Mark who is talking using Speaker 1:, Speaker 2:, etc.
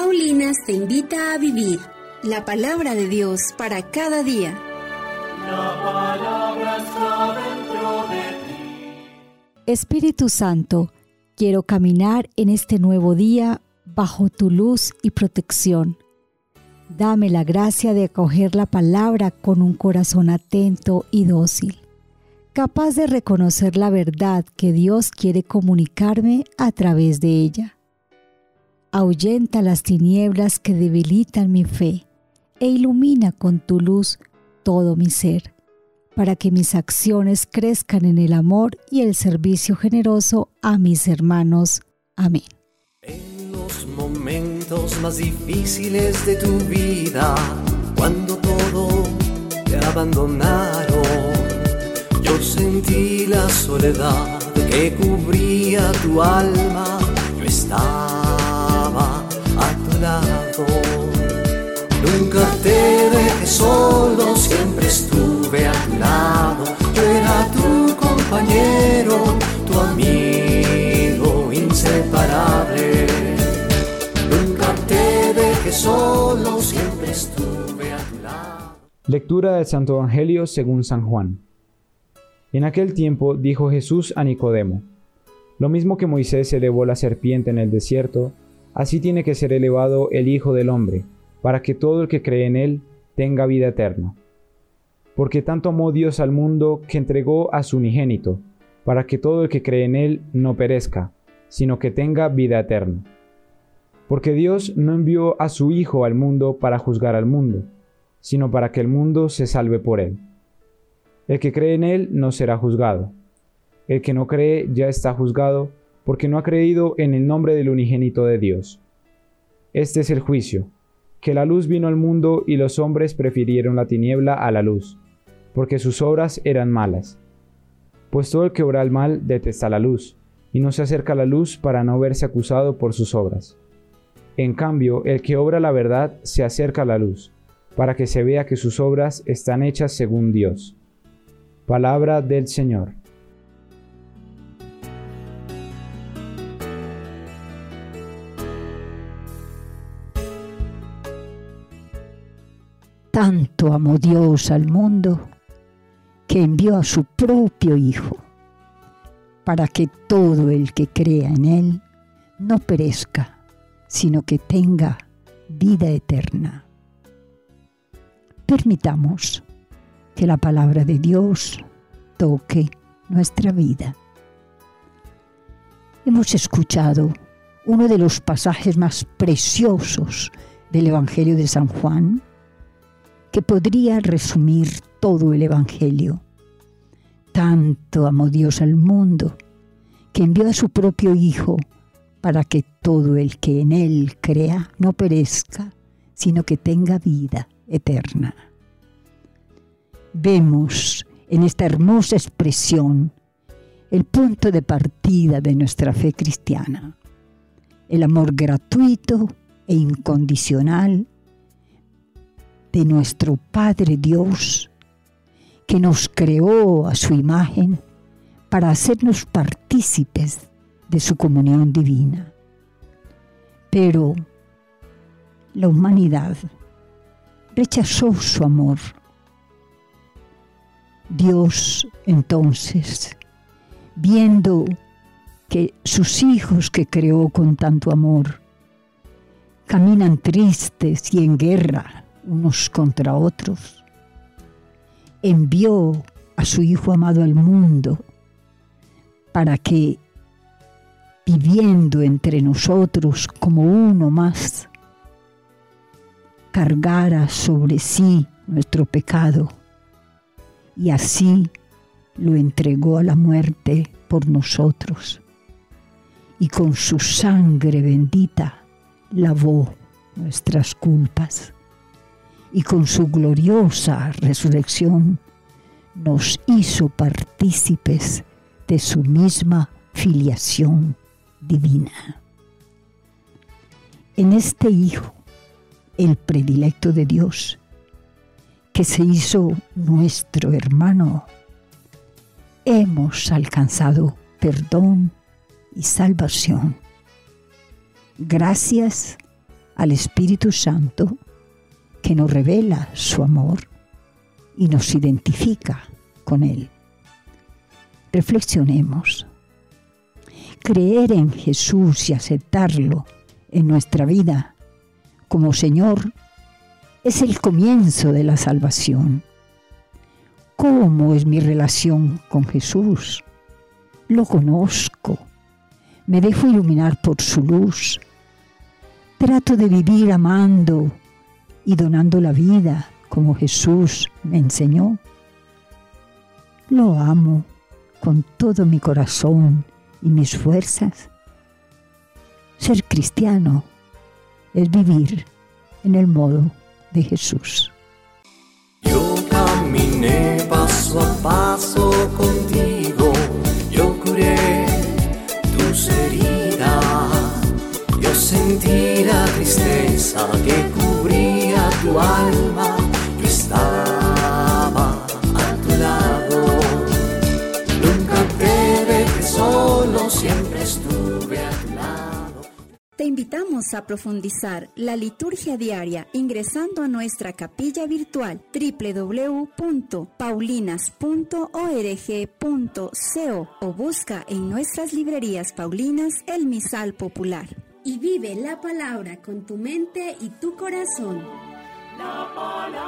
Speaker 1: Paulinas te invita a vivir la palabra de Dios para cada día.
Speaker 2: La palabra está dentro de ti.
Speaker 3: Espíritu Santo, quiero caminar en este nuevo día bajo tu luz y protección. Dame la gracia de acoger la palabra con un corazón atento y dócil, capaz de reconocer la verdad que Dios quiere comunicarme a través de ella. Ahuyenta las tinieblas que debilitan mi fe e ilumina con tu luz todo mi ser, para que mis acciones crezcan en el amor y el servicio generoso a mis hermanos. Amén.
Speaker 2: En los momentos más difíciles de tu vida, cuando todo te abandonaron, yo sentí la soledad que cubría tu alma. Yo estaba a tu lado. Nunca te dejé solo, siempre estuve a tu lado. Yo era tu compañero, tu amigo inseparable. Nunca te dejé solo, siempre estuve a tu lado.
Speaker 4: Lectura del Santo Evangelio según San Juan. En aquel tiempo dijo Jesús a Nicodemo: lo mismo que Moisés elevó la serpiente en el desierto, así tiene que ser elevado el Hijo del Hombre, para que todo el que cree en él tenga vida eterna. Porque tanto amó Dios al mundo que entregó a su unigénito, para que todo el que cree en él no perezca, sino que tenga vida eterna. Porque Dios no envió a su Hijo al mundo para juzgar al mundo, sino para que el mundo se salve por él. El que cree en él no será juzgado. El que no cree ya está juzgado, porque no ha creído en el nombre del unigénito de Dios. Este es el juicio, que la luz vino al mundo y los hombres prefirieron la tiniebla a la luz, porque sus obras eran malas. Pues todo el que obra el mal detesta la luz, y no se acerca a la luz para no verse acusado por sus obras. En cambio, el que obra la verdad se acerca a la luz, para que se vea que sus obras están hechas según Dios. Palabra del Señor.
Speaker 5: Tanto amó Dios al mundo que envió a su propio Hijo, para que todo el que crea en Él no perezca, sino que tenga vida eterna. Permitamos que la palabra de Dios toque nuestra vida. Hemos escuchado uno de los pasajes más preciosos del Evangelio de San Juan, que podría resumir todo el Evangelio. Tanto amó Dios al mundo, que envió a su propio Hijo, para que todo el que en Él crea no perezca, sino que tenga vida eterna. Vemos en esta hermosa expresión el punto de partida de nuestra fe cristiana, el amor gratuito e incondicional de nuestro Padre Dios, que nos creó a su imagen para hacernos partícipes de su comunión divina. Pero la humanidad rechazó su amor. Dios, entonces, viendo que sus hijos que creó con tanto amor caminan tristes y en guerra unos contra otros, envió a su Hijo amado al mundo para que, viviendo entre nosotros como uno más, cargara sobre sí nuestro pecado y así lo entregó a la muerte por nosotros, y con su sangre bendita lavó nuestras culpas, y con su gloriosa resurrección nos hizo partícipes de su misma filiación divina. En este Hijo, el predilecto de Dios, que se hizo nuestro hermano, hemos alcanzado perdón y salvación, gracias al Espíritu Santo que nos revela su amor y nos identifica con Él. Reflexionemos. Creer en Jesús y aceptarlo en nuestra vida como Señor es el comienzo de la salvación. ¿Cómo es mi relación con Jesús? Lo conozco. Me dejo iluminar por su luz. Trato de vivir amando y donando la vida como Jesús me enseñó. Lo amo con todo mi corazón y mis fuerzas. Ser cristiano es vivir en el modo de Jesús.
Speaker 2: Yo caminé paso a paso contigo, yo curé tus heridas, yo sentí la tristeza que cubría tu alma, yo estaba a tu lado, nunca te dejé solo, siempre estuve a tu lado.
Speaker 1: Te invitamos a profundizar la liturgia diaria ingresando a nuestra capilla virtual www.paulinas.org.co o busca en nuestras librerías paulinas el Misal Popular.
Speaker 6: Y vive la palabra con tu mente y tu corazón.
Speaker 7: La palabra.